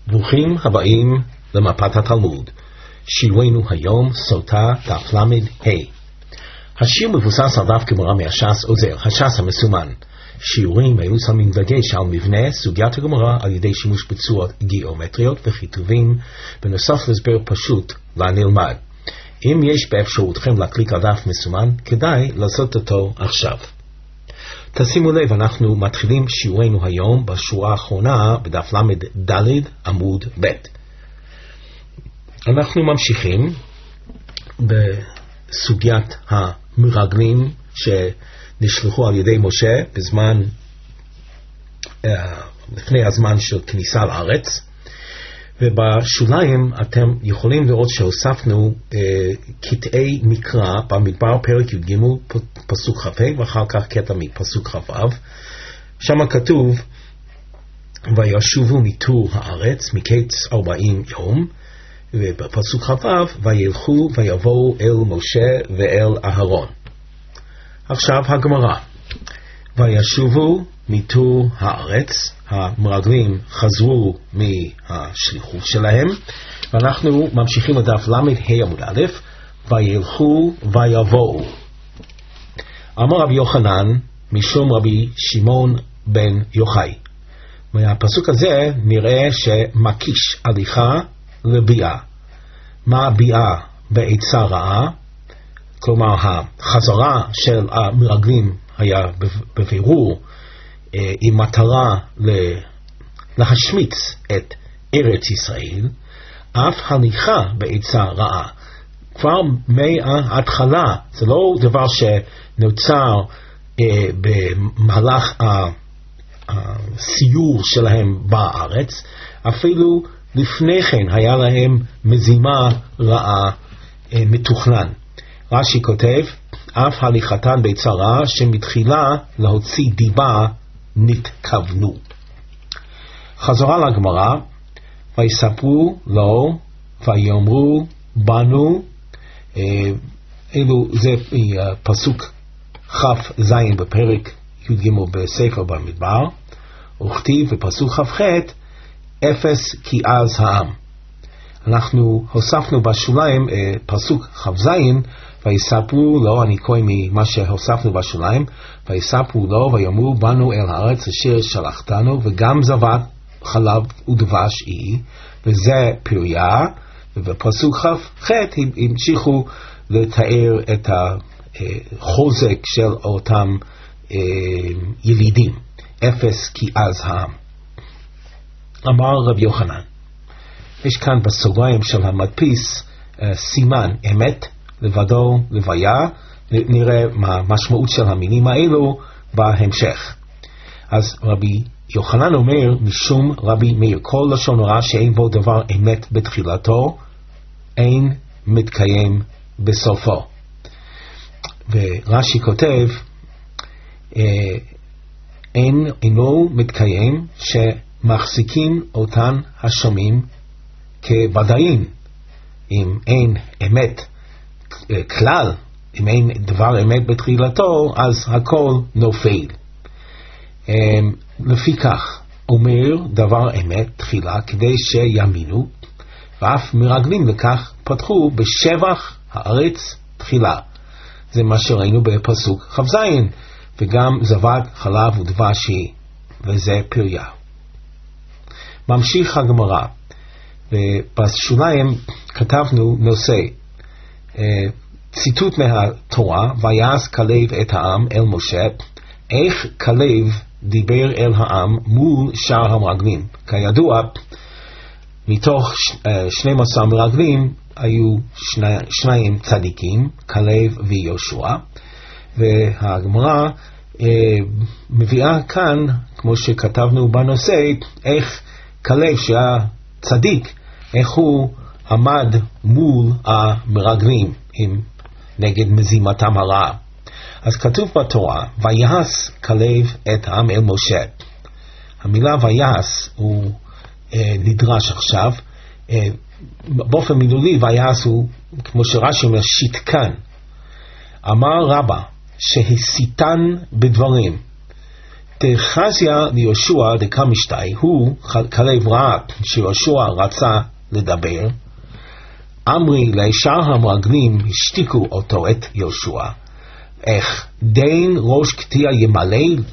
ברוכים הבאים למפת התלמוד. שיעורנו היום סוטה דף ל"ה. השיר מבוסס על דף גמרא מהש"ס עוזר, הש"ס המסומן. שיעורים היו שמים דגש על מבנה סוגיית הגמרא על ידי שימוש בצורות גיאומטריות וכיתובים, בנוסף להסבר פשוט לנלמד. אם יש באפשרותכם להקליק על דף מסומן, כדאי לעשות אותו עכשיו. תשימו לב, אנחנו מתחילים שיעורנו היום בשורה האחרונה בדף ל"ד עמוד ב'. אנחנו ממשיכים בסוגיית המרגלים שנשלחו על ידי משה בזמן, לפני הזמן של כניסה לארץ, ובשוליים אתם יכולים לראות שהוספנו קטעי מקרא במדבר פרק י"ג פסוק כ"ה ואחר כך קטע מפסוק כ"ו. שם כתוב וישובו מתור הארץ מקץ 40 יום, ובפסוק כ"ו וילכו ויבואו אל משה ואל אהרון. עכשיו הגמרא, וישובו מתור הארץ, המרגלים חזרו מהשליחות שלהם, ואנחנו ממשיכים לדף ל"ה עמוד א', וילכו ויבואו. אמר רבי יוחנן משום רבי שמעון בן יוחאי. מהפסוק הזה נראה שמקיש הליכה לביאה. מה ביאה? בעצה רעה, כלומר החזרה של המרגלים היה בבירור עם מטרה להשמיץ את ארץ ישראל. אף הליכה בעצה רעה כבר מההתחלה, זה לא דבר שנוצר במהלך הסיור שלהם בארץ, אפילו לפני כן היה להם מזימה רעה מתוכנן. רש"י כותב, אף הליכתן בעצה רעה שמתחילה להוציא דיבה נתכוונו. חזרה לגמרא, ויספרו לו ויאמרו בנו, אלו זה פסוק כ"ז בפרק י"ג בספר במדבר, וכתיב בפסוק כ"ח אפס כי אז העם. אנחנו הוספנו בשוליים פסוק כ"ז, ויספרו לו, אני קורא ממה שהוספנו בשוליים, ויספרו לו ויאמרו בנו אל הארץ אשר שלחתנו, וגם זבת חלב ודבש היא, וזה פריה. ובפסוק כ"ח המשיכו לתאר את החוזק של אותם ילידים. אפס כי אז העם. אמר רבי יוחנן, יש כאן בסוגריים של המדפיס סימן אמת לבדו לוויה, נראה מה המשמעות של המילים האלו בהמשך. אז רבי יוחנן אומר משום רבי מאיר, כל לשון הרע שאין בו דבר אמת בתחילתו אין מתקיים בסופו. ורש"י כותב אינו מתקיים שמחזיקים אותן השומעים כבדאים. אם אין אמת כלל, אם אין דבר אמת בתחילתו, אז הכל נופל. לפי כך אומר דבר אמת תחילה כדי שיאמינו, ואף מרגלים לכך פתחו בשבח הארץ תחילה. זה מה שראינו בפסוק כ"ז, וגם זבת חלב ודבש היא, וזה פריה. ממשיך הגמרא, ובשוליים כתבנו נושא, ציטוט מהתורה, ויעש כלב את העם אל משה. איך כלב דיבר אל העם מול שאר המרגלים? כידוע, מתוך 12 מרגלים היו שניים צדיקים, כלב ויהושע, והגמרא מביאה כאן, כמו שכתבנו בנושא, איך כלב שהיה צדיק, איך הוא עמד מול המרגלים נגד מזימתם הרעה. אז כתוב בתורה, ויעש כלב את העם אל משה. המילה ויעש הוא נדרש עכשיו. באופן מילולי ויעש הוא, כמו שרש"י אומר, שיתקן. אמר רבא שהסיתן בדברים דחזיה ליהושע דקמשתי, הוא כלב ראה שיהושע רצה לדבר, אמרי לשאר המרגלים השתיקו אותו את יהושע, איך דין ראש קטיע ימלא.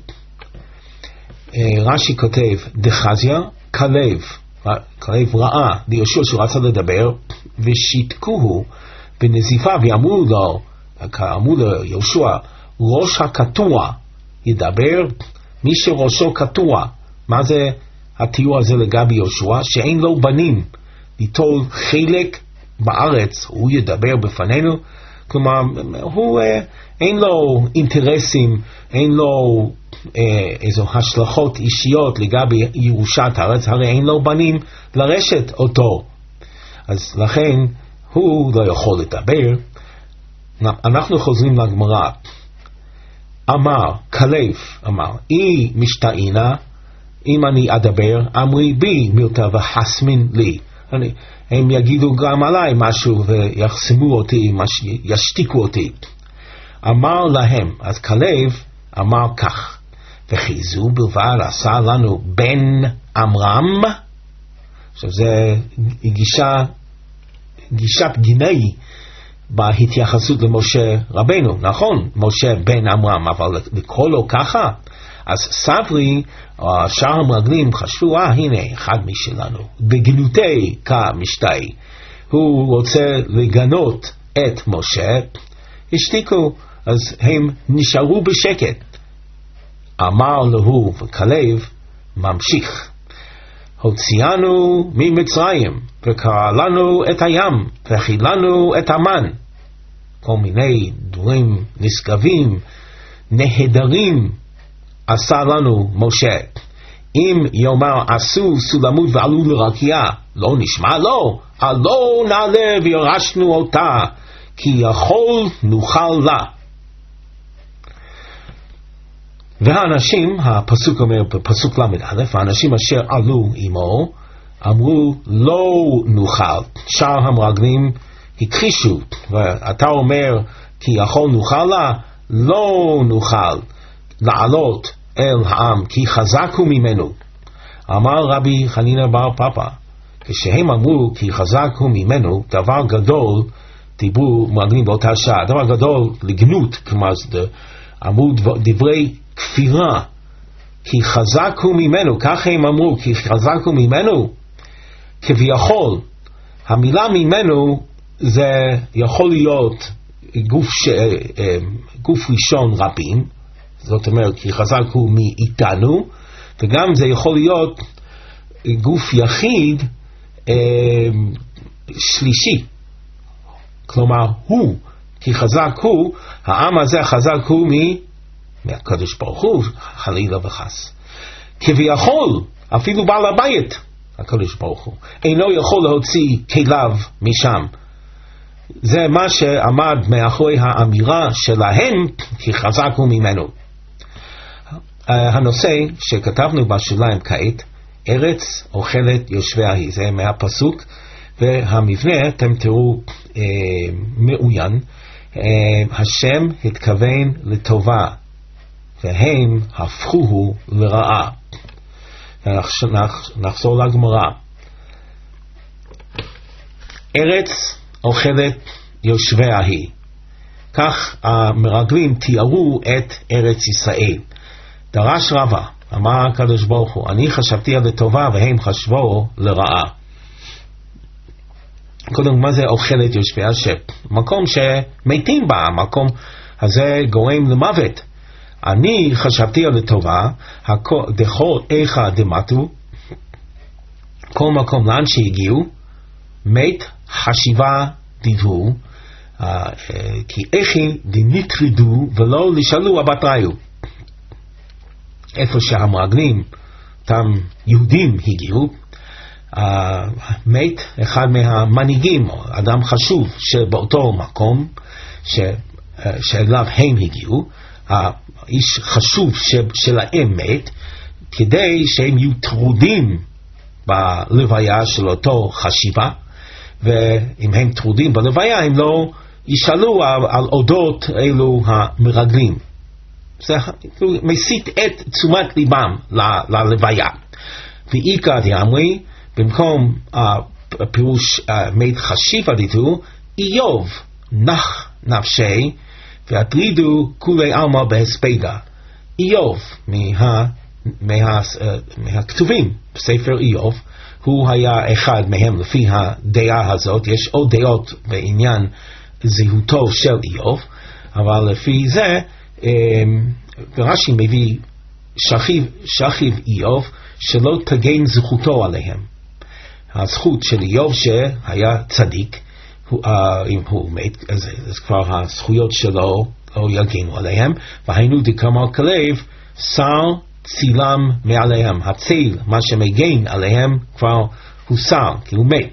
רש"י כותב דחזיה כלב ראה ליהושע שרצה לדבר, ושיתקוהו בנזיפה ואמרו ליהושע, ראש הקטוע ידבר. מי שראשו קטוע, מה זה התיאור הזה לגבי יהושע? שאין לו בנים ליטול חלק בארץ, הוא ידבר בפנינו. כלומר, הוא אין לו אינטרסים, אין לו איזו השלכות אישיות לגבי ירושת הארץ, הרי אין לו בנים לרשת אותו, אז לכן הוא לא יכול לדבר. אנחנו חוזרים לגמרא. אמר כלב, אמר אי משתעינה, אם אני אדבר אמרי בי מילתא וחסמין לי, הם יגידו גם עליי משהו ויחסמו אותי, ישתיקו אותי. אמר להם, אז כלב אמר כך, וחיזו בלבד עשה לנו בן עמרם. עכשיו זה גישת גינאי בהתייחסות למשה רבנו. נכון, משה בן עמרם, אבל לקרוא לו ככה? אז סברי, שאר המרגלים חשבו, הנה אחד משלנו, בגנותי כמשתי, הוא רוצה לגנות את משה, השתיקו, אז הם נשארו בשקט. אמר לו וכלב ממשיך, הוציאנו ממצרים וקרא לנו את הים וכילנו את המן. כל מיני דברים נשגבים נהדרים עשה לנו משה. אם יאמר עשו סולמות ועלו לרקיע, לא נשמע לו, עלו נעלה וירשנו אותה, כי יכול נוכל לה. והאנשים, הפסוק אומר בפסוק ל"א, האנשים אשר עלו עמו אמרו לא נוכל. שאר המרגלים הכחישו, ואתה אומר כי יכול נוכל לה, לא נוכל לעלות אל העם כי חזקו ממנו. אמר רבי חנינא בר פפא, כשהם אמרו כי חזקו ממנו, דבר גדול דיברו מרגלים באותה שעה, דבר גדול לגנות, כלומר אמרו דברי כפירה, כי חזקו ממנו, כך הם אמרו, כי חזקו ממנו, כביכול המילה ממנו זה יכול להיות גוף ראשון רבים, זאת אומרת כי חזקו מאיתנו, וגם זה יכול להיות גוף יחיד שלישי, כלומר הוא, כי חזק הוא, העם הזה חזק הוא מהקדוש ברוך הוא, חלילה וחס. כביכול אפילו בעל הבית הקדוש ברוך הוא אינו יכול להוציא כליו משם. זה מה שעמד מאחורי האמירה שלהם כי חזקו ממנו. הנושא שכתבנו בשוליים כעת, ארץ אוכלת יושביה היא, זה מהפסוק, והמבנה אתם תראו מעוין. השם התכוון לטובה והם הפכוהו לרעה. נחזור לגמרא. ארץ אוכלת יושביה היא, כך המרגלים תיארו את ארץ ישראל. דרש רבא, אמר הקדוש ברוך הוא, אני חשבתי על לטובה והם חשבו לרעה. קודם, מה זה אוכלת יושביה? מקום שמתים בה, המקום הזה גורם למוות. אני חשבתי על לטובה, דכל איכה דמתו, כל מקום לאן שהגיעו, מת חשיבה דיברו, כי איכי דנטרדו ולא לשאלו הבטריו. איפה שהמרגלים, אותם יהודים הגיעו, מת אחד מהמנהיגים, אדם חשוב שבאותו מקום שאליו הם הגיעו, האיש חשוב שלהם מת, כדי שהם יהיו טרודים בלוויה של אותו חשיבה, ואם הם טרודים בלוויה הם לא ישאלו על אודות אלו המרגלים. זה מסית את תשומת ליבם ללוויה. ואיקא דאמרי, במקום הפירוש מית חשיבה דיתו, איוב נח נפשי והטרידו כולי עלמא בהספדה. איוב מהכתובים בספר איוב, הוא היה אחד מהם לפי הדעה הזאת. יש עוד דעות בעניין זהותו של איוב, אבל לפי זה רש"י מביא שכיב איוב שלא תגן זכותו עליהם. הזכות של איוב שהיה צדיק, אם הוא מת, אז כבר הזכויות שלו לא יגנו עליהם. והיינו דקאמר כלב, שר צילם מעליהם. הציל, מה שמגן עליהם, כבר הוסר, כי הוא מת.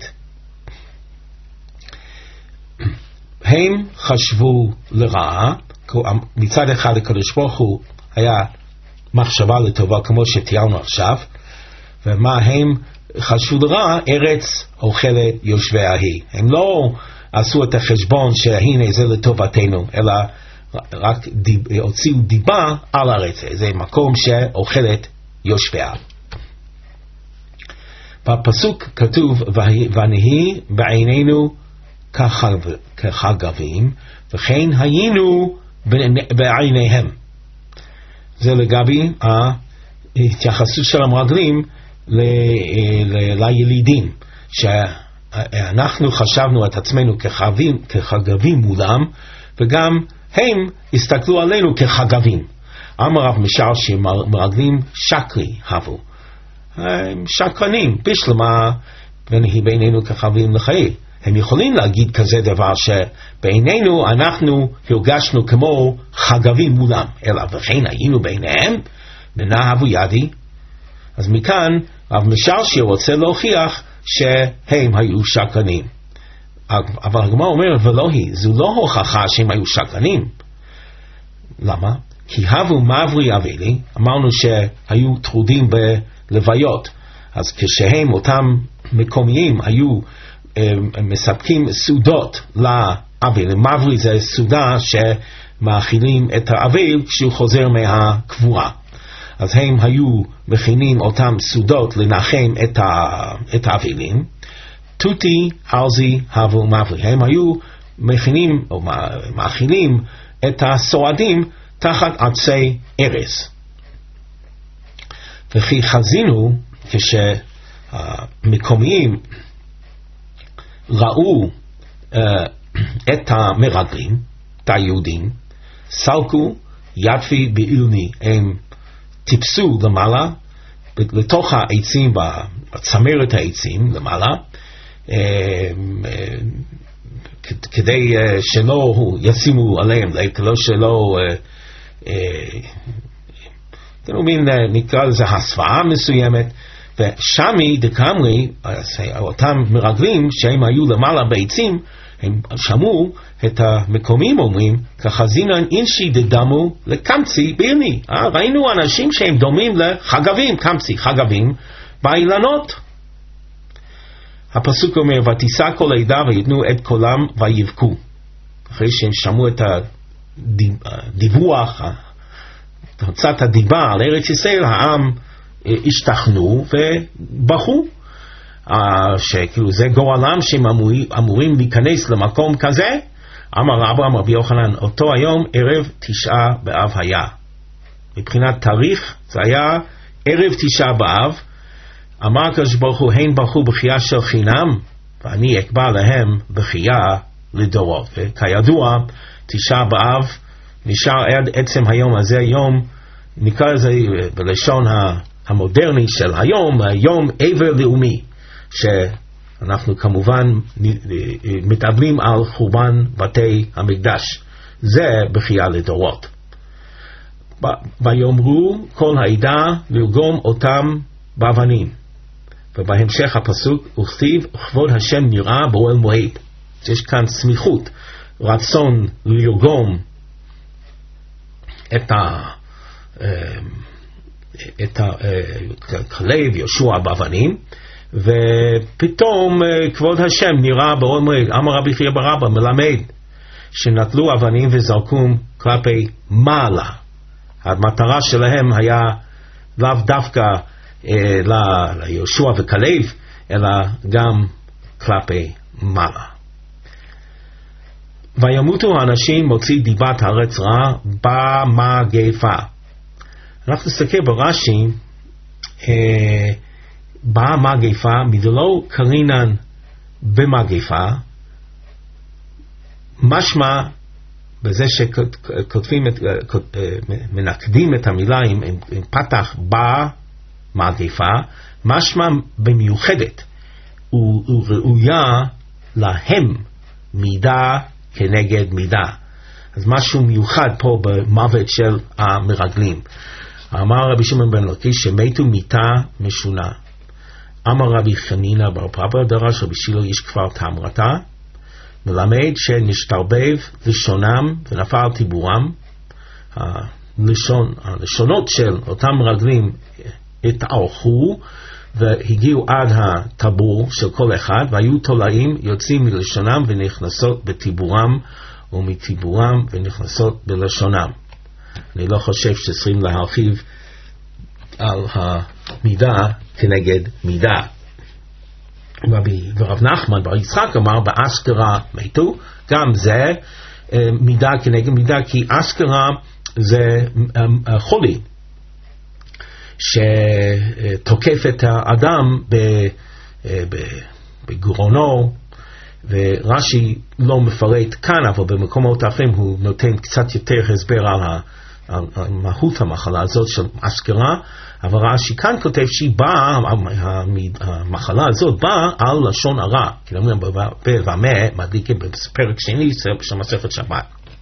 הם חשבו לרעה. מצד אחד הקדוש ברוך הוא היה מחשבה לטובה כמו שתיארנו עכשיו, ומה הם חשבו לרעה? ארץ אוכלת יושביה היא. הם לא עשו את החשבון שהנה זה לטובתנו, אלא רק הוציאו דיבה על הארץ. זה מקום שאוכלת יושביה. בפסוק כתוב ונהי בעינינו כחגבים וכן היינו בעיניהם. זה לגבי ההתייחסות של המרגלים לילידים, שאנחנו חשבנו את עצמנו כחגבים מולם, וגם הם הסתכלו עלינו כחגבים. אמר רב משאר שמרגלים שקרי הבו, הם שקרנים בשלמה, ונהי בינינו כחגבים לחיי. הם יכולים להגיד כזה דבר שבעינינו אנחנו הרגשנו כמו חגבים מולם, אלא וכן היינו ביניהם ונאהבו ידי. אז מכאן רב משאר רוצה להוכיח שהם היו שקרנים. אבל הגמרא אומרת ולא היא, זו לא הוכחה שהם היו שקרנים. למה? כי הבו מברי אבלי, אמרנו שהיו טרודים בלוויות, אז כשהם אותם מקומיים היו מספקים סעודות לאביל. מברי זה סעודה שמאכילים את האביל כשהוא חוזר מהקבורה, אז הם היו מכינים אותם סעודות לנחם את האבילים. תותי אלזי הבו מברי, הם היו מכינים או מאכילים את הסועדים תחת עצי ארז. וכי חזינו, כשהמקומיים ראו את המרגלים, את היהודים, סלקו ידפי באילני, הם טיפסו למעלה, לתוך העצים, בצמרת העצים למעלה, כדי שלא ישימו עליהם, שלא, נקרא לזה הסוואה מסוימת. ושמי דקמרי, אותם מרגלים שהם היו למעלה בעצים, הם שמעו את המקומים אומרים, כחזינן אינשי דדמו לקמצי בירני. ראינו אנשים שהם דומים לחגבים, קמצי, חגבים, באילנות. הפסוק אומר, ותישא כל עדה ויתנו את קולם ויבכו. אחרי שהם שמעו את הדיווח, קצת הדיבה על ארץ ישראל, העם השתכנו ובכו, שכאילו זה גורלם שהם אמורים להיכנס למקום כזה. אמר רבי יוחנן, אותו היום ערב תשעה באב היה. מבחינת תאריך זה היה ערב תשעה באב. אמר הקדוש ברוך הוא, הן בכו בכייה של חינם ואני אקבע להם בכייה לדורות. וכידוע תשעה באב נשאר עד עצם היום הזה, יום נקרא לזה בלשון המודרני של היום, יום אבל לאומי, שאנחנו כמובן מתאבלים על חורבן בתי המקדש. זה בכייה לדורות. ויאמרו כל העדה לרגום אותם באבנים. ובהמשך הפסוק, וכתיב כבוד השם נראה באוהל מועד. יש כאן סמיכות, רצון לרגום את כלב יהושע באבנים, ופתאום כבוד השם נראה באוהל מועד. אמר רבי חייא בר אבא מלמד שנטלו אבנים וזרקום כלפי מעלה. המטרה שלהם היה לאו דווקא ליהושע וכלב, אלא גם כלפי מעלה. וימותו האנשים מוציא דיבת הארץ רע במגפה. אנחנו נסתכל ברש"י, במגפה, מדלו קרינן במגפה, משמע בזה שכותבים, מנקדים את המילה עם פתח במגפה, משמע במיוחדת, וראויה להם מידה כנגד מידה. אז משהו מיוחד פה במוות של המרגלים. אמר רבי שמעון בן לקיש שמתו מיתה משונה. אמר רבי חנינא בר פפא דרש רבי שילה איש כפר תמרתא, מלמד שנשתרבב לשונם ונפל טיבורם. הלשונות של אותם מרגלים התארכו והגיעו עד הטבור של כל אחד, והיו תולעים יוצאים מלשונם ונכנסות בטיבורם, ומטיבורם ונכנסות בלשונם. אני לא חושב שצריכים להרחיב על המידה כנגד מידה. ורב נחמן בר יצחק אמר באשכרה מתו, גם זה מידה כנגד מידה, כי אשכרה זה חולי שתוקף את האדם בגרונו, ורש"י לא מפרט כאן, אבל במקומות אחרים הוא נותן קצת יותר הסבר על מהות המחלה הזאת של אשכרה, אבל רש"י כאן כותב שהיא באה, המחלה הזאת באה על לשון הרע, כי אומרים במה מדליקים בפרק שני של מסכת שבת.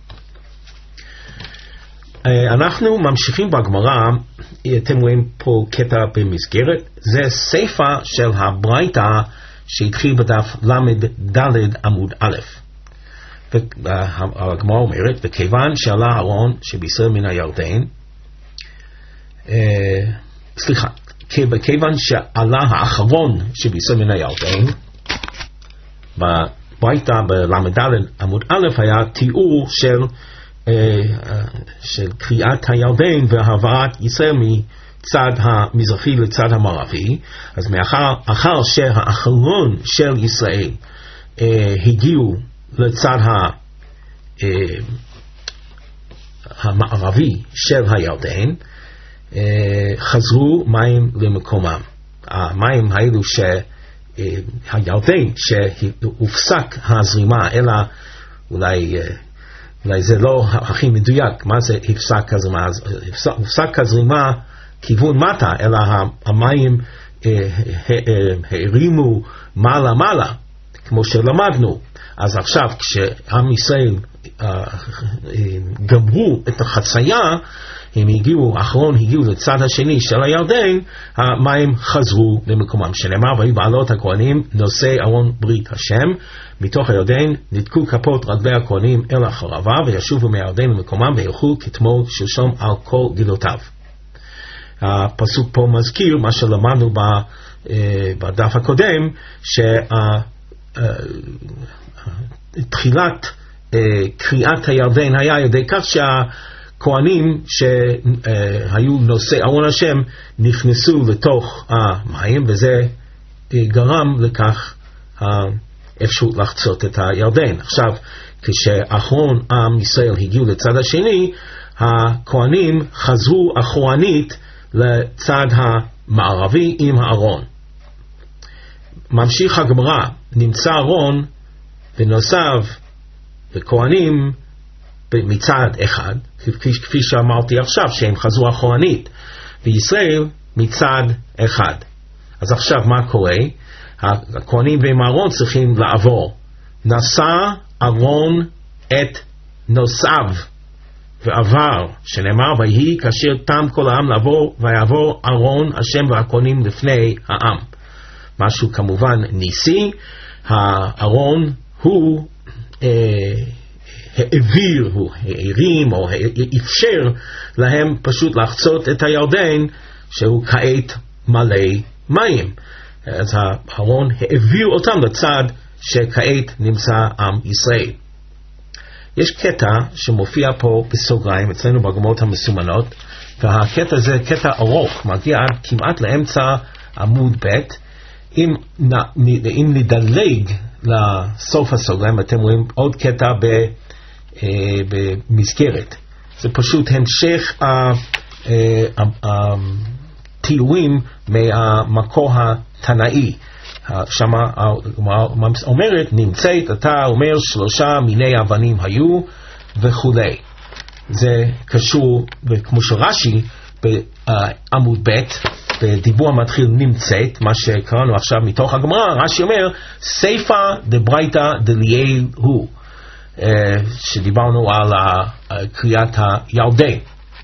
אנחנו ממשיכים בגמרא, אתם רואים פה קטע במסגרת, זה ספר של הברייתא שהתחיל בדף ל"ד עמוד א'. והגמרא אומרת, וכיוון שעלה אהרון שבישראל מן הירדן, וכיוון שעלה האחרון שבישראל מן הירדן, בברייתא בל"ד עמוד א' היה תיאור של קריאת הירדן והעברת ישראל מצד המזרחי לצד המערבי. אז מאחר שהאחרון של ישראל הגיעו לצד המערבי של הירדן, חזרו מים למקומם. המים האלו שהירדן שהופסק הזרימה, אלא אולי זה לא הכי מדויק, מה זה הפסק הזרימה? הפסק הזרימה כיוון מטה, אלא המים הרימו מעלה מעלה, כמו שלמדנו. אז עכשיו כשעם ישראל גמרו את החצייה, הם האחרון הגיעו לצד השני של הירדן, המים חזרו למקומם. שנאמר, ויהיו בעלות הכהנים נושאי ארון ברית השם, מתוך הירדן נתקו כפות רגלי הכהנים אל החרבה, וישובו מהירדן למקומם, וילכו כתמול שלשום על כל גדותיו. הפסוק פה מזכיר מה שלמדנו בדף הקודם, שתחילת קריאת הירדן היה ידי כך שהכהנים שהיו נושאי ארון השם נכנסו לתוך המים, וזה גרם לכך אפשרות לחצות את הירדן. עכשיו, כשאחרון עם ישראל הגיעו לצד השני, הכהנים חזרו אחורנית לצד המערבי עם הארון. ממשיך הגמרא, נמצא ארון ונוסף וכהנים מצד אחד, כפי שאמרתי עכשיו, שהם חזרו אחורנית, וישראל מצד אחד. אז עכשיו מה קורה? הכהנים ועם הארון צריכים לעבור. נשא ארון את נוסעיו ועבר, שנאמר, ויהי כאשר תם כל העם לעבור, ויעבור ארון השם והכהנים לפני העם. משהו כמובן ניסי. הארון הוא העביר, הוא הרים או אפשר להם פשוט לחצות את הירדן, שהוא כעת מלא מים. אז הארון העביר אותם לצד שכעת נמצא עם ישראל. יש קטע שמופיע פה בסוגריים אצלנו בגמרות המסומנות, והקטע זה קטע ארוך, מגיע כמעט לאמצע עמוד ב'. אם נדלג לסוף הסוגריים, אתם רואים עוד קטע במסגרת. זה פשוט המשך התיאורים מהמקור התנאי. שמה אומרת, נמצאת, אתה אומר 3 מיני אבנים היו וכולי. זה קשור, כמו שרש"י בעמוד ב' בדיבור המתחיל נמצאת, מה שקראנו עכשיו מתוך הגמרא, רש"י אומר, סייפא דברייתא דליאל הוא, שדיברנו על קריאת הירדן.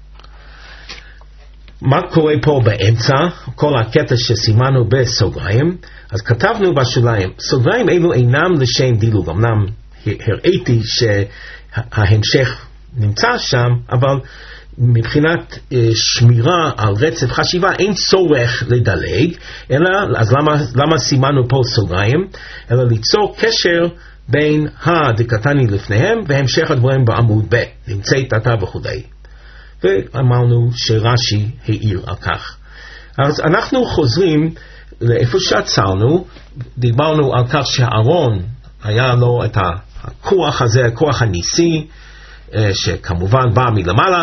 מה קורה פה באמצע? כל הקטע שסימנו בסוגריים, אז כתבנו בשוליים, סוגריים אלו אינם לשם דילוג, אמנם הראיתי שההמשך נמצא שם, אבל מבחינת שמירה על רצף חשיבה אין צורך לדלג, אלא אז למה סימנו פה סוגריים? אלא ליצור קשר בין הדקתני לפניהם והמשך הדברים בעמוד ב', נמצאת אתה וכולי. ואמרנו שרש"י העיר על כך. אז אנחנו חוזרים לאיפה שעצרנו, דיברנו על כך שהארון היה לו את הכוח הזה, הכוח הניסי, שכמובן בא מלמעלה,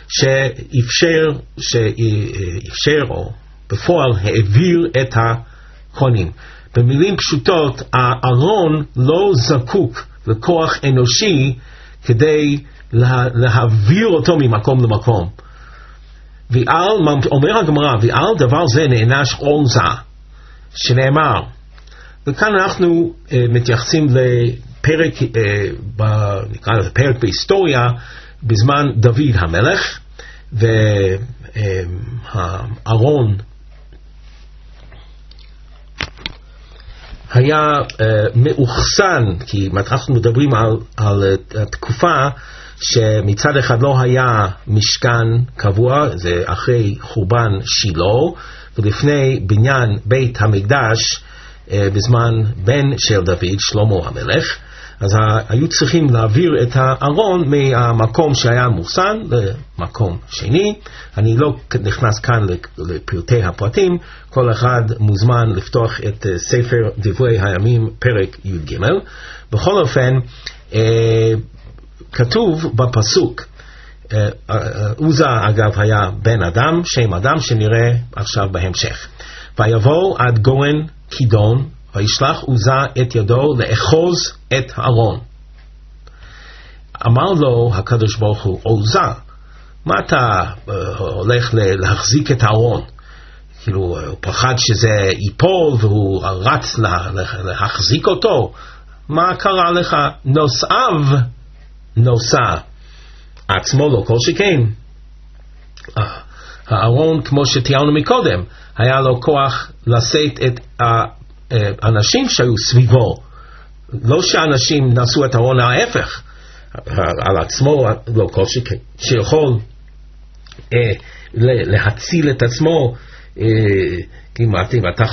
שאפשר או בפועל העביר את הכהנים. במילים פשוטות, הארון לא זקוק לכוח אנושי כדי להעביר אותו ממקום למקום. אומר הגמרא, ועל דבר זה נענש עוזה, שנאמר, וכאן אנחנו מתייחסים לפרק, נקרא לזה פרק בהיסטוריה, בזמן דוד המלך, והארון היה מאוחסן, כי אנחנו מדברים על התקופה שמצד אחד לא היה משכן קבוע, זה אחרי חורבן שילה, ולפני בניין בית המקדש בזמן בן של דוד, שלמה המלך, אז היו צריכים להעביר את הארון מהמקום שהיה מאוחסן למקום שני. אני לא נכנס כאן לפרטי הפרטים, כל אחד מוזמן לפתוח את ספר דברי הימים פרק י"ג. בכל אופן, כתוב בפסוק, עוזה אגב היה בן אדם, שם אדם שנראה עכשיו בהמשך. ויבוא עד גורן כידון, וישלח עוזה את ידו לאחוז את הארון. אמר לו הקדוש ברוך הוא, עוזה, מה אתה הולך להחזיק את הארון? כאילו הוא פחד שזה ייפול והוא רץ להחזיק אותו. מה קרה לך? נוסעיו נוסע, עצמו לא כל שכן. הארון, כמו שתיארנו מקודם, היה לו כוח לשאת את האנשים שהיו סביבו. לא שאנשים נשאו את הארון, ההפך, על עצמו לא כל שכן, שיכול להציל את עצמו. אם אתה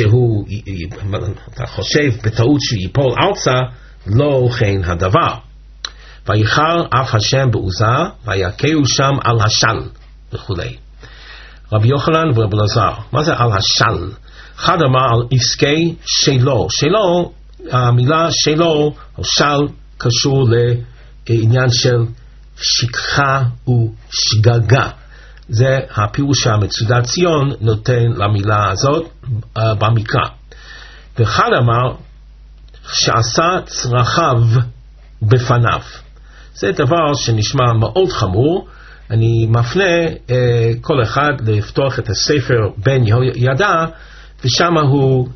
חושב בטעות שהוא ייפול ארצה, לא כן הדבר. ויחר אף השם בעוזה, ויקהו שם על השל וכולי. רבי יוחנן ורבי אלעזר, מה זה על השל? אחד אמר על עסקי שלו. שלו, המילה שלו או של קשור לעניין של שכחה ושגגה. זה הפירוש שהמצודת ציון נותן למילה הזאת במקרא. ואחד אמר שעשה צרכיו בפניו. זה דבר שנשמע מאוד חמור. אני מפנה כל אחד לפתוח את הספר בן יהוידע, ושם הוא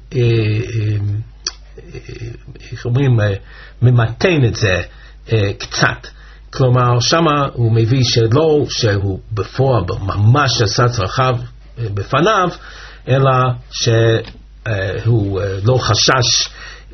ממתן את זה קצת. כלומר, שם הוא מביא שלא שהוא בפועל ממש עשה צרכיו בפניו, אלא שהוא לא חשש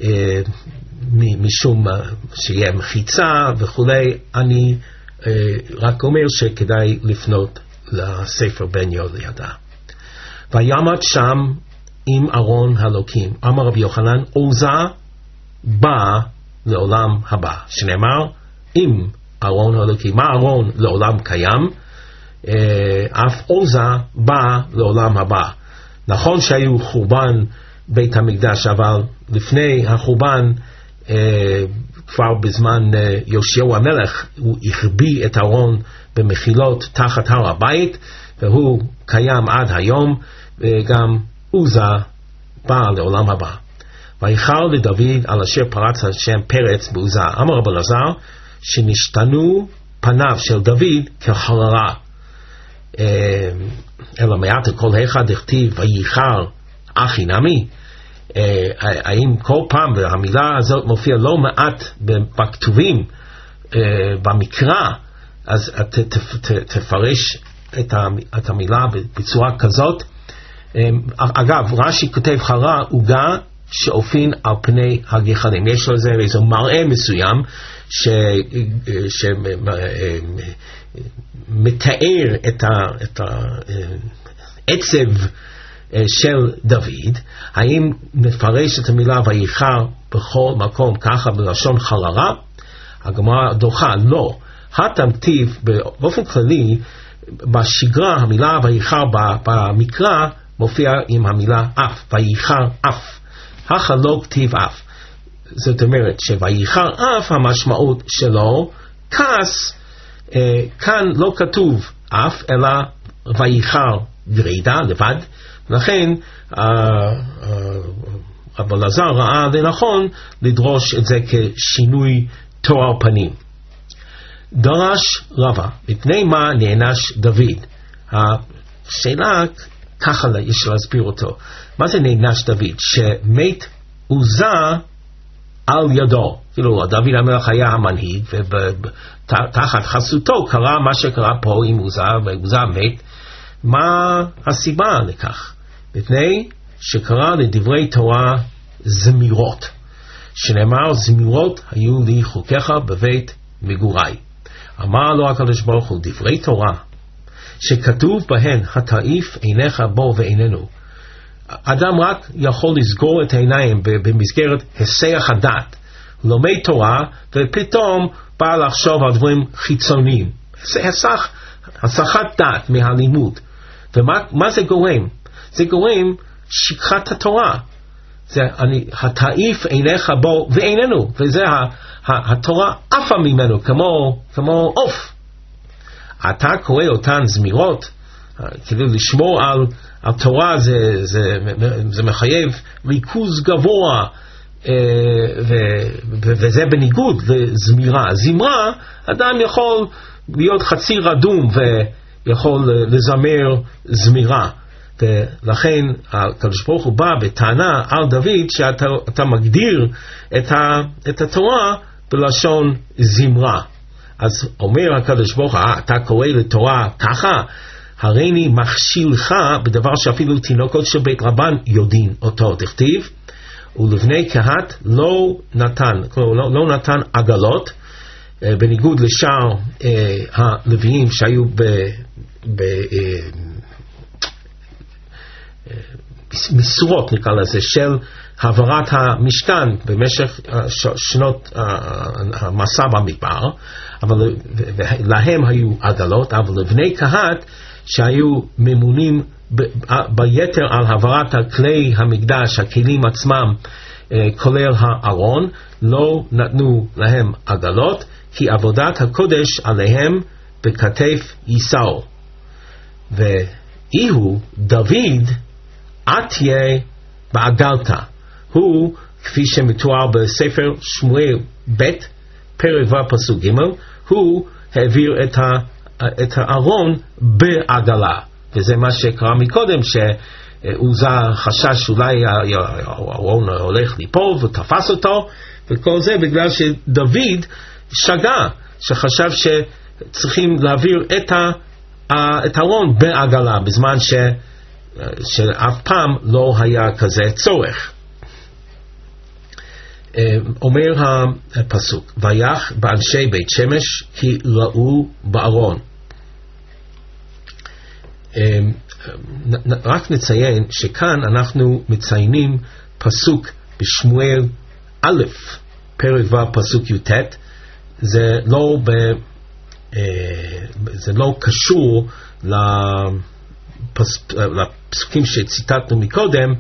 משום שיהיה מחיצה וכולי. אני רק אומר שכדאי לפנות לספר בן יהוידע. וימת שם עם ארון האלוקים. אמר רבי יוחנן, עוזה בא לעולם הבא. שנאמר, עם ארון האלוקים. מה ארון לעולם קיים? אף עוזה בא לעולם הבא. נכון שהיו חורבן בית המקדש, אבל לפני החורבן, כבר בזמן יהושע המלך, הוא החביא את הארון במחילות תחת הר הבית, והוא קיים עד היום, וגם עוזה בא לעולם הבא. ויחר לדוד על אשר פרץ השם פרץ בעוזה. אמר רבי אלעזר, שנשתנו פניו של דוד כחררה. אלא מעט כל אחד הכתיב ויחר אחי נמי. האם כל פעם, והמילה הזאת מופיעה לא מעט בכתובים, במקרא, אז תפרש את המילה בצורה כזאת. אגב, רש"י כותב חררה עוגה שאופין על פני הגחלים. יש לזה איזה מראה מסוים שמתאר את העצב של דוד. האם נפרש את המילה ויחר בכל מקום ככה בלשון חררה? הגמרא דוחה, לא. התמטיב באופן כללי בשגרה המילה ויחר במקרא מופיע עם המילה אף, ויחר אף. החלוק כתיב אף. זאת אומרת שויחר אף המשמעות שלו כעס. כאן לא כתוב אף אלא ויחר גרידה לבד. לכן רבי אלעזר ראה לנכון לדרוש את זה כשינוי תואר פנים. דרש רבא, מפני מה נענש דוד? השאלה ככה יש להסביר אותו. מה זה נענש דוד? שמת עוזה על ידו. כאילו דוד המלך היה המנהיג, ותחת חסותו קרה מה שקרה פה עם עוזה, ועוזה מת. מה הסיבה לכך? מפני שקרא לדברי תורה זמירות, שנאמר זמירות היו לי חוקיך בבית מגורי. אמר לו הקדוש ברוך הוא, דברי תורה שכתוב בהן התעיף עיניך בו ועינינו. אדם רק יכול לסגור את העיניים במסגרת היסח הדעת, לומד תורה ופתאום בא לחשוב על דברים חיצוניים. הסחת דעת מהלימוד. ומה זה גורם? זה גורם שכחת התורה. זה התעיף עיניך בו ועינינו, וזה התורה עפה ממנו כמו עוף. אתה קורא אותן זמירות, כדי לשמור על תורה זה מחייב ריכוז גבוה, וזה בניגוד לזמירה. זמרה, אדם יכול להיות חצי רדום ויכול לזמר זמירה. ולכן הקדוש ברוך הוא בא בטענה על דוד שאתה מגדיר את התורה בלשון זמרה. אז אומר הקדוש ברוך הוא, אתה קורא לתורה ככה? הריני מכשילך בדבר שאפילו תינוקות של בית רבן יודעים אותו. תכתיב, ולבני קהת לא נתן עגלות, בניגוד לשאר הלוויים שהיו משרות, נקרא לזה, של העברת המשכן במשך שנות המסע במדבר, אבל להם היו עגלות. אבל לבני קהת שהיו ממונים ביתר על העברת כלי המקדש, הכלים עצמם, כולל הארון, לא נתנו להם עגלות, כי עבודת הקודש עליהם בכתף יישאו. ואיהו דוד עתיה בעגלתא, הוא כפי שמתואר בספר שמואל ב' פרק ו' פסוק ג', הוא העביר את הארון בעגלה, וזה מה שקרה מקודם, שעוזה חשש אולי הארון הולך ליפול ותפס אותו, וכל זה בגלל שדוד שגה, שחשב שצריכים להעביר את הארון בעגלה, בזמן שאף פעם לא היה כזה צורך. אומר הפסוק, ויח באנשי בית שמש כי ראו בארון. רק נציין שכאן אנחנו מציינים פסוק בשמואל א' פרק ו' פסוק י"ט, זה לא זה לא קשור לפסוקים שציטטנו מקודם,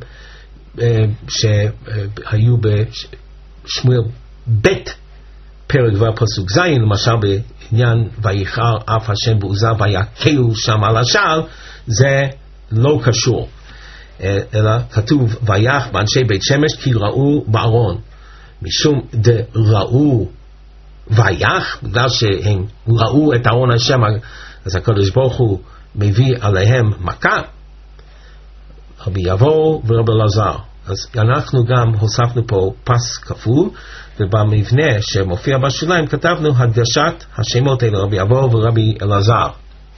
שהיו בשמואל ב' פרק ופסוק ז', למשל בעניין ויחר אף השם בעוזה ויקהו שם על השער, זה לא קשור, אלא כתוב ויח באנשי בית שמש כי ראו בארון, משום דראו ויח, בגלל שהם ראו את ארון השם, אז הקדוש ברוך הוא מביא עליהם מכה. רבי יבוא ורבי אלעזר, אז אנחנו גם הוספנו פה פס כפול, ובמבנה שמופיע בשוליים כתבנו הדגשת השמות האלה, רבי יבוא ורבי אלעזר.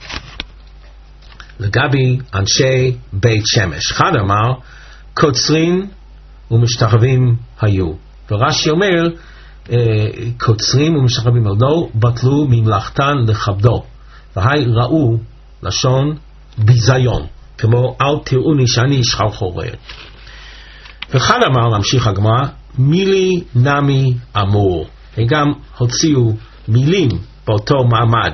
לגבי אנשי בית שמש, אחד אמר קוצרין ומשתחווים היו, ורש"י אומר קוצרים ומשתחווים לא בטלו ממלאכתן לכבדו, והי ראו לשון ביזיון, כמו אל תראוני שאני שחרחורת. ואחד אמר, להמשיך הגמרא, מילי נמי אמור, וגם הוציאו מילים באותו מעמד.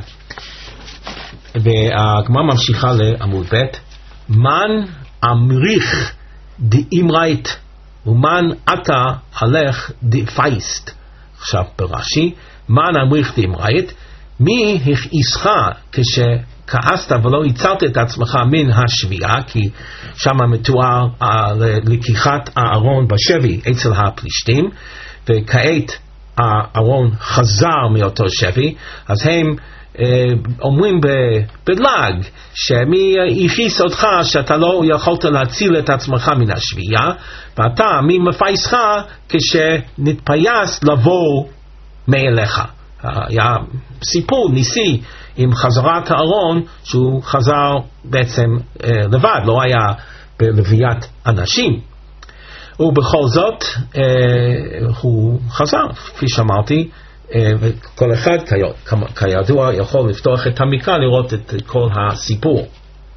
והגמרא ממשיכה לעמוד ב', מן אמריך דאמרית ומן אתה הלך דפייסט. עכשיו ברש"י, מן אמריך דאמרית, מי הכעיסך כשכעסת ולא הצלת את עצמך מן השביעה, כי שם מתואר לקיחת הארון בשבי אצל הפלישתים, וכעת הארון חזר מאותו שבי, אז הם אומרים בלעג שמי הכעיס אותך שאתה לא יכולת להציל את עצמך מן השביעה, ואתה מי מפייסך כשנתפייס לבוא מאליך. היה סיפור ניסי עם חזרת הארון, שהוא חזר בעצם לבד, לא היה בלוויית אנשים, ובכל זאת הוא חזר, כפי שאמרתי, וכל אחד כידוע יכול לפתוח את המקרא לראות את כל הסיפור.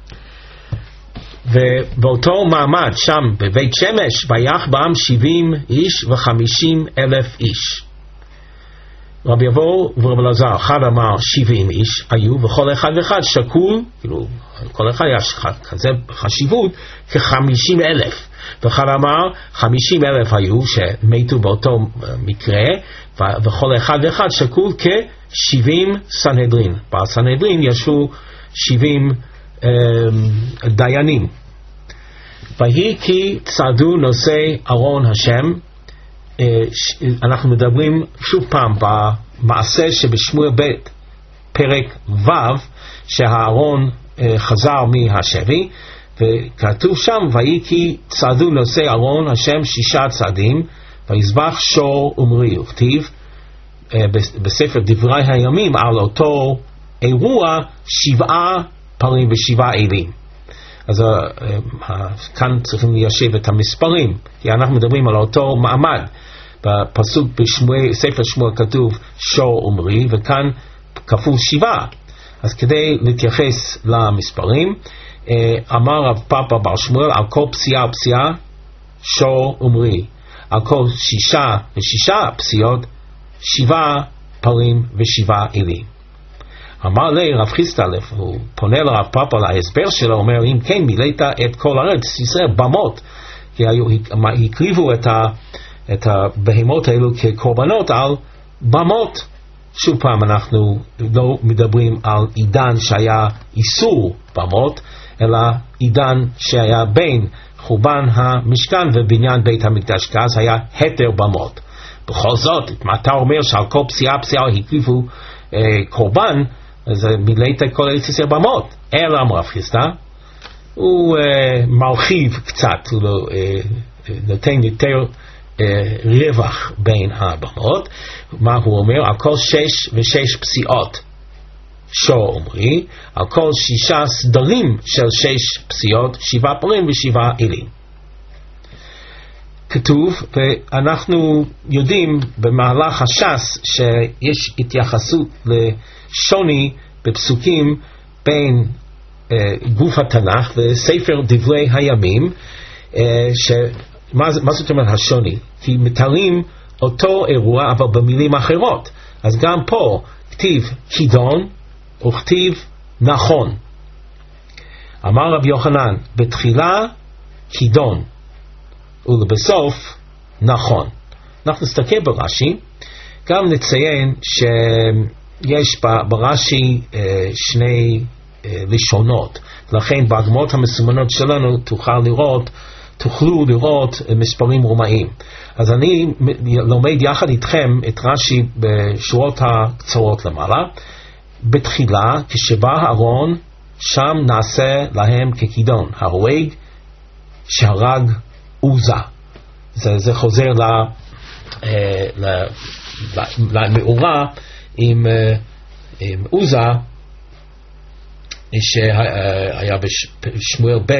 ובאותו מעמד שם בבית שמש ויח בעם 70 איש ו50,000 איש. רבי יבוא ורבי אלעזר, אחד אמר 70 איש היו, וכל אחד ואחד שקול, כאילו כל אחד יש כזה חשיבות כ50,000, ואחד אמר 50,000 היו שמתו באותו מקרה, וכל אחד ואחד שקול כ70 סנהדרין. בסנהדרין ישבו 70 דיינים. ויהי כי צעדו נושאי ארון השם, אנחנו מדברים שוב פעם במעשה שבשמואל ב' פרק ו', שהארון חזר מהשבי, וכתוב שם ויהי כי צעדו נושאי ארון השם 6 צעדים, ויזבח שור ומרי, וכתיב בספר דברי הימים על אותו אירוע 7 פרים ו7 אלים. אז כאן צריכים ליישב את המספרים, כי אנחנו מדברים על אותו מעמד. בפסוק בספר שמואל כתוב שור ומרי, וכאן כפול 7. אז כדי להתייחס למספרים, אמר רב פאפא בר שמואל, על כל פסיעה ופסיעה שור ומרי, על כל 6 ו6 פסיעות 7 פרים ו7 אלים. אמר לי רב חיסדא, הוא פונה לרב פאפא להסבר שלו, אומר אם כן מילאת את כל ארץ ישראל במות, כי הקריבו את הבהמות האלו כקורבנות על במות. שוב פעם אנחנו לא מדברים על עידן שהיה איסור במות, אלא עידן שהיה בין חורבן המשכן ובניין בית המקדש, כי אז היה היתר במות. בכל זאת, מה אתה אומר שעל כל פסיעה הקריבו קורבן, אז מילאת כל ארץ ישראל במות? אלא אמר רב חיסדא, הוא מרחיב קצת, הוא נותן יותר רווח בין הבמות. מה הוא אומר? על כל 6 ו6 פסיעות שור ומרי, על כל 6 סדרים של 6 פסיעות 7 פרים ו7 אלים. כתוב, ואנחנו יודעים במהלך הש"ס שיש התייחסות לשוני בפסוקים בין גוף התנ"ך וספר דברי הימים, מה זאת אומרת השוני? כי מתארים אותו אירוע אבל במילים אחרות. אז גם פה כתיב כידון וכתיב נכון. אמר רבי יוחנן, בתחילה כידון, ולבסוף נכון. אנחנו נסתכל ברש"י, גם נציין שיש ברש"י שני לשונות, לכן בהגמרות המסומנות שלנו תוכלו לראות מספרים רומאיים. אז אני לומד יחד איתכם את רש"י בשורות הקצרות למעלה. בתחילה כשבא אהרון, שם נעשה להם ככידון, ההורג שהרג עוזה. זה חוזר למאורה עם עוזה שהיה בשמואל ב'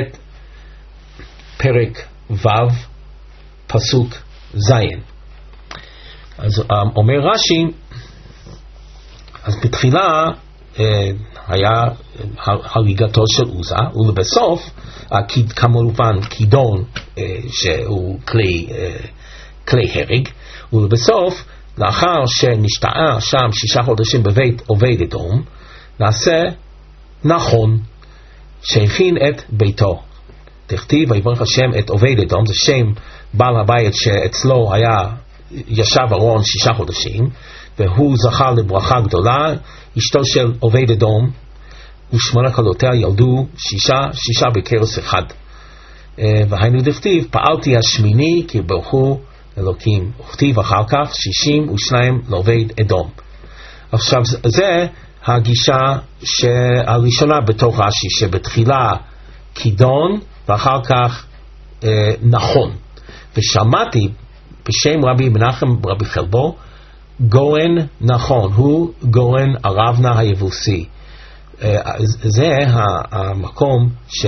פרק ו' פסוק ז'. אז אומר רש"י, אז בתחילה היה הריגתו של עוזה, ולבסוף כמובן כידון שהוא כלי הרג, ולבסוף לאחר שנשתעה שם 6 חודשים בבית עובד אדום, נעשה נכון שהכין את ביתו. תכתיב ויברך השם את עובד אדום, זה שם בעל הבית שאצלו ישב אהרון 6 חודשים, והוא זכה לברכה גדולה. אשתו של עובד אדום ו8 כלותיה ילדו 6 בכרס אחד. והיינו דכתיב פעלתי השמיני כי ברכו אלוקים, וכתיב אחר כך 62 לעובד אדום. עכשיו זה הגישה הראשונה בתוך רש"י, שבתחילה כידון ואחר כך נכון. ושמעתי בשם רבי מנחם רבי חלבו גורן נכון, הוא גורן ארבנה היבוסי. זה המקום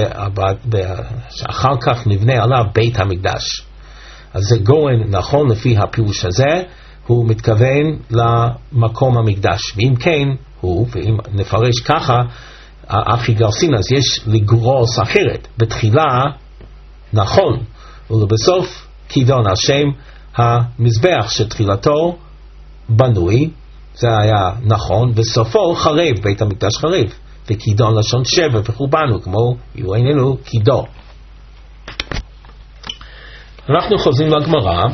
שאחר כך נבנה עליו בית המקדש. אז זה גורן נכון לפי הפירוש הזה, הוא מתכוון למקום המקדש. ואם כן, ואם נפרש ככה, אחי גרסין, אז יש לגרוס אחרת. בתחילה נכון, ולבסוף כידון, השם המזבח שתחילתו בנוי, זה היה נכון, וסופו חרב, בית המקדש חרב, וכידון לשון שבר וחורבנו, כמו יראיננו כידו. אנחנו חוזרים לגמרא.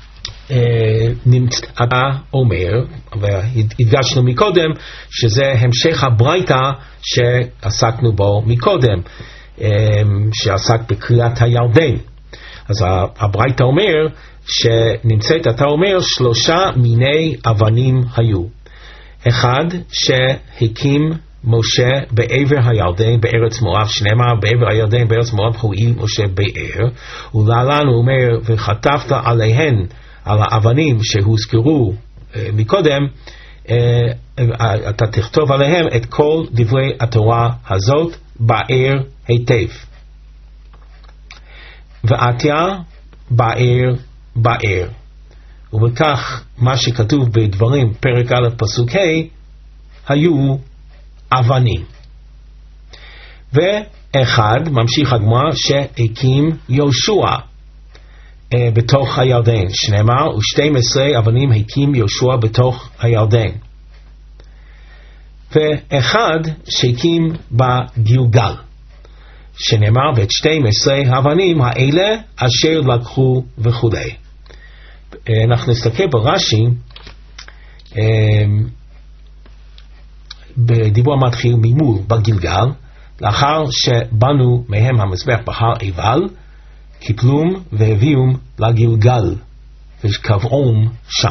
אתה אומר, והדגשנו מקודם, שזה המשך הברייתא שעסקנו בו מקודם, שעסק בקריאת הירדן. אז הברייתא אומר שנמצאת, אתה אומר 3 מיני אבנים היו. אחד שהקים משה בעבר הירדן בארץ מואב, שנאמר בעבר הירדן בארץ מואב הועיל משה באר, ולהלן הוא אומר וחטפת עליהן, על האבנים שהוזכרו מקודם, אתה תכתוב עליהם את כל דברי התורה הזאת באר היטב. ועתיה באר. ובכך מה שכתוב בדברים פרק א' פסוק ה' היו אבנים. ואחד ממשיך הגמרא שהקים יהושע בתוך הירדן, שנאמר ו12 אבנים הקים יהושע בתוך הירדן. ואחד שהקים בגילגל, שנאמר ואת 12 האבנים האלה אשר לקחו וכו'. אנחנו נסתכל ברש"י, בדיבור המתחיל ממול בגילגל, לאחר שבנו מהם המזבח בהר עיבל, קיפלום והביאום לגילגל וקבעום שם.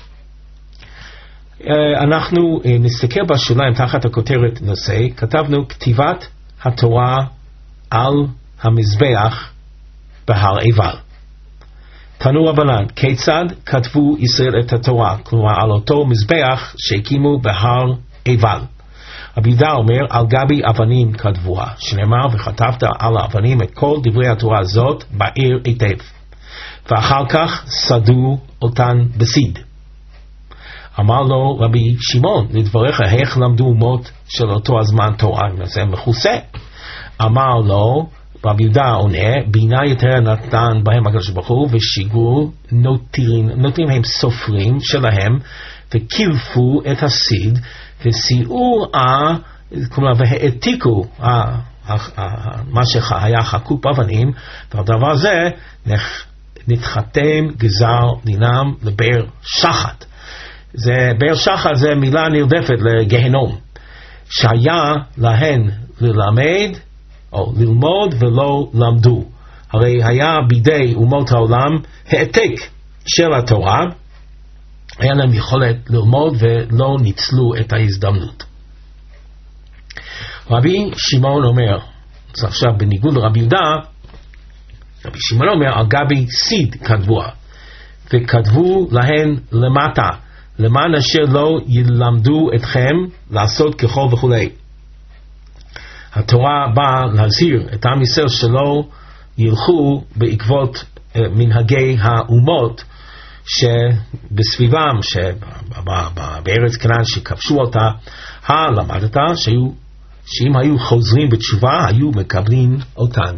אנחנו נסתכל בשוליים תחת הכותרת נושא, כתבנו כתיבת התורה על המזבח בהר עיבל. תנו רבנן, כיצד כתבו ישראל את התורה? כלומר על אותו מזבח שהקימו בהר עיבל. רבי יהודה אומר על גבי אבנים כתבוה, שנאמר וכתבת על האבנים את כל דברי התורה הזאת בעיר היטב, ואחר כך סדו אותן בסיד. אמר לו רבי שמעון, לדבריך איך למדו אומות של אותו הזמן תורה? זה מכוסה. אמר לו רבי יהודה עונה, בינה יותר נתן בהם הקדוש ברוך הוא, ושיגור נותרים הם סופרים שלהם, וקילפו את הסיד וסייעו, כלומר, והעתיקו מה שהיה חקוק באבנים, והדבר הזה נתחתם גזר דינם לבאר שחת. באר שחת זה מילה נרדפת לגהנום, שהיה להן ללמד או ללמוד ולא למדו. הרי היה בידי אומות העולם העתק של התורה, היה להם יכולת ללמוד ולא ניצלו את ההזדמנות. רבי שמעון אומר, זה עכשיו בניגוד לרבי יהודה, רבי שמעון אומר, על גבי סיד כתבוה, וכתבו להן למטה, למען אשר לא ילמדו אתכם לעשות ככל וכו'. התורה באה להזהיר את עם ישראל שלא ילכו בעקבות מנהגי האומות שבסביבם, בארץ כנען שכבשו אותה. למדת שאם היו חוזרים בתשובה היו מקבלים אותן.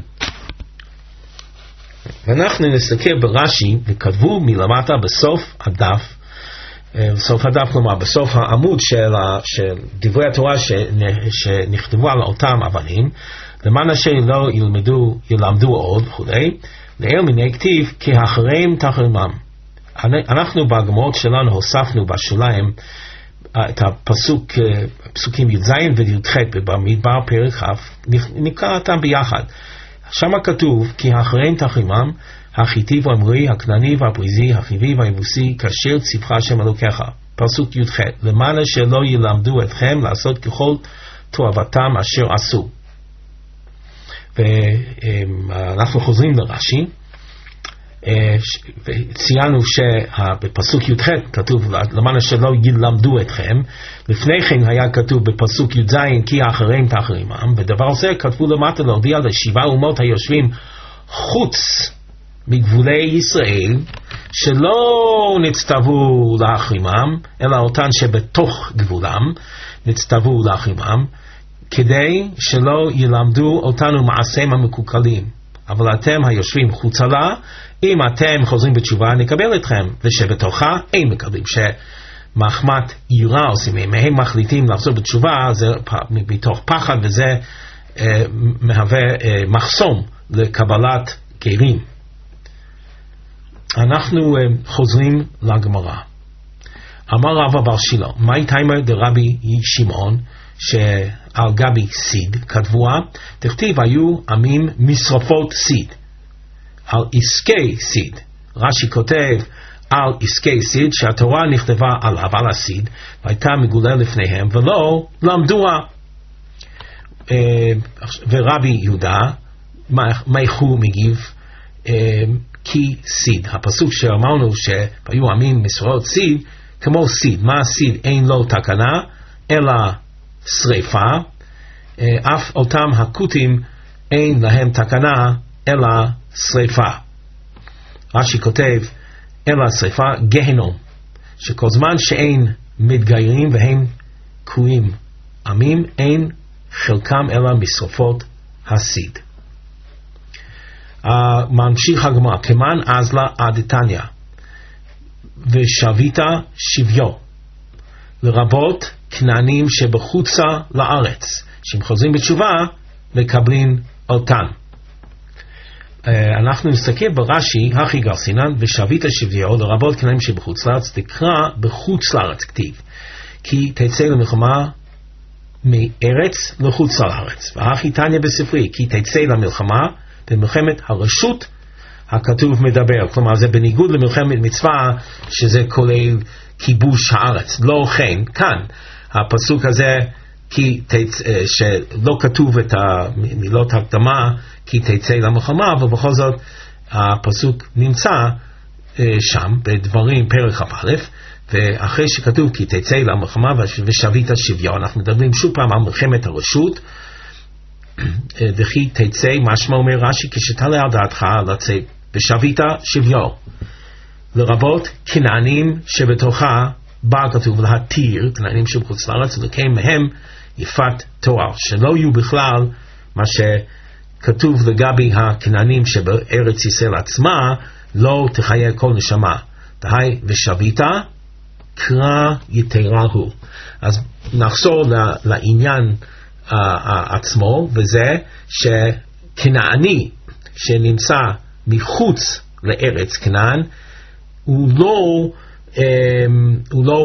ואנחנו נסתכל ברש"י, וכתבו מלמטה בסוף הדף, כלומר בסוף העמוד של דברי התורה שנכתבו על אותם אבנים, למען אשר לא ילמדו עוד וכולי, לעיל מיני כתיב כאחריהם תחרימם. אנחנו בגמרות שלנו הוספנו בשוליים את הפסוקים י"ז וי"ח במדבר פרק כ', נקרא אותם ביחד. שם כתוב כי האחריהם תחרימם, החיתי והאמורי, הכנעני והפריזי, החיבי והיבוסי, כאשר ציווך השם אלוקיך. פסוק י"ח, למען אשר לא ילמדו אתכם לעשות ככל תועבתם אשר עשו. ואנחנו חוזרים לרש"י, וציינו שבפסוק י"ח כתוב למען אשר לא ילמדו אתכם. לפני כן היה כתוב בפסוק י"ז כי האחריהם תחרימם, ודבר זה כתבו למטה להודיע לשבעה אומות היושבים חוץ מגבולי ישראל שלא נצטוו להחרימם, אלא אותן שבתוך גבולם נצטוו להחרימם, כדי שלא ילמדו אותנו מעשיהם המקולקלים. אבל אתם היושבים חוצה לה, אם אתם חוזרים בתשובה נקבל אתכם, ושבתוכה אין מקבלים. שמחמת יראה עושים, אם הם מחליטים לחזור בתשובה, זה מתוך פחד, וזה מהווה מחסום לקבלת גרים. אנחנו חוזרים לגמרא. אמר רבא בר שילה, מאי תימא דרבי שמעון, שעל גבי סיד כתבוה, תכתיב היו עמים משרפות סיד, על עסקי סיד. רש"י כותב על עסקי סיד שהתורה נכתבה עליו, על הסיד, והייתה מגולה לפניהם ולא למדוה. ורבי יהודה, מה הוא מגיב? כי סיד, הפסוק שאמרנו שהיו עמים משרפות סיד, כמו סיד. מה סיד? אין לו תקנה אלא שריפה, אף אותם הכותים אין להם תקנה אלא שריפה. רש"י כותב אלא שריפה גהנום, שכל זמן שאין מתגיירים והם קרויים עמים, אין חלקם אלא משרפות הסיד. ממשיך הגמרא, כמן אזלה עדתניא ושבית שביו, לרבות כנענים שבחוצה לארץ, שהם חוזרים בתשובה מקבלים אותן. אנחנו נסתכל ברש"י, הכי גרסינן ושבית שביו, לרבות כנענים שבחוץ לארץ, תקרא בחוץ לארץ כתיב, כי תצא למלחמה מארץ לחוץ לארץ. והכי תניא בספרי, כי תצא למלחמה במלחמת הרשות הכתוב מדבר. כלומר זה בניגוד למלחמת מצווה שזה כיבוש הארץ. לא כן, כאן הפסוק הזה שלא כתוב את המילות הקדמה כי תצא למלחמה, אבל בכל זאת הפסוק נמצא שם בדברים פרק כ"א, ואחרי שכתוב כי תצא למלחמה ושבית שביו, אנחנו מדברים שוב פעם על מלחמת הרשות. וכי תצא, משמע אומר רש"י, כשתעלה על דעתך לצאת ושבית שביו, לרבות כנענים שבתוכה בא כתוב להתיר, כנענים שבחוץ לארץ, ולקיים מהם יפת תואר, שלא יהיו בכלל מה שכתוב לגבי הכנענים שבארץ ישראל עצמה, לא תחיה כל נשמה. דהי ושבית מקרא יתרה הוא. אז נחזור לעניין עצמו, וזה שכנעני שנמצא מחוץ לארץ כנען, הוא לא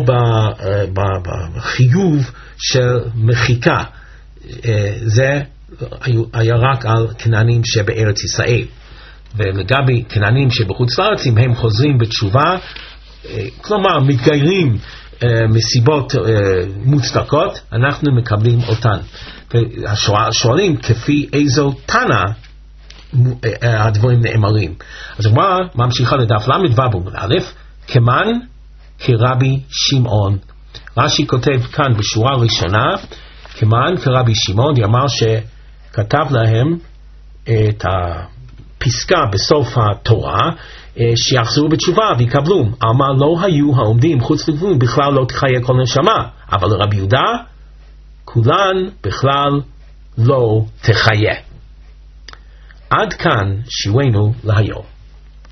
בחיוב של מחיקה. זה היה רק על כנענים שבארץ ישראל. ולגבי כנענים שבחוץ לארץ, אם הם חוזרים בתשובה, כלומר מתגיירים מסיבות מוצדקות, אנחנו מקבלים אותן. והשואלים כפי איזו תנא הדברים נאמרים. אז הגמרא ממשיכה לדף ל"ו בעמוד א', כמן כרבי שמעון. רש"י כותב כאן בשורה ראשונה, כמן כרבי שמעון, יאמר שכתב להם את הפסקה בסוף התורה, שיחזרו בתשובה ויקבלו. אמר לא היו העומדים חוץ לגבול בכלל לא תחיה כל נשמה, אבל לרבי יהודה כולן בכלל לא תחיה. עד כאן שיעורנו להיום.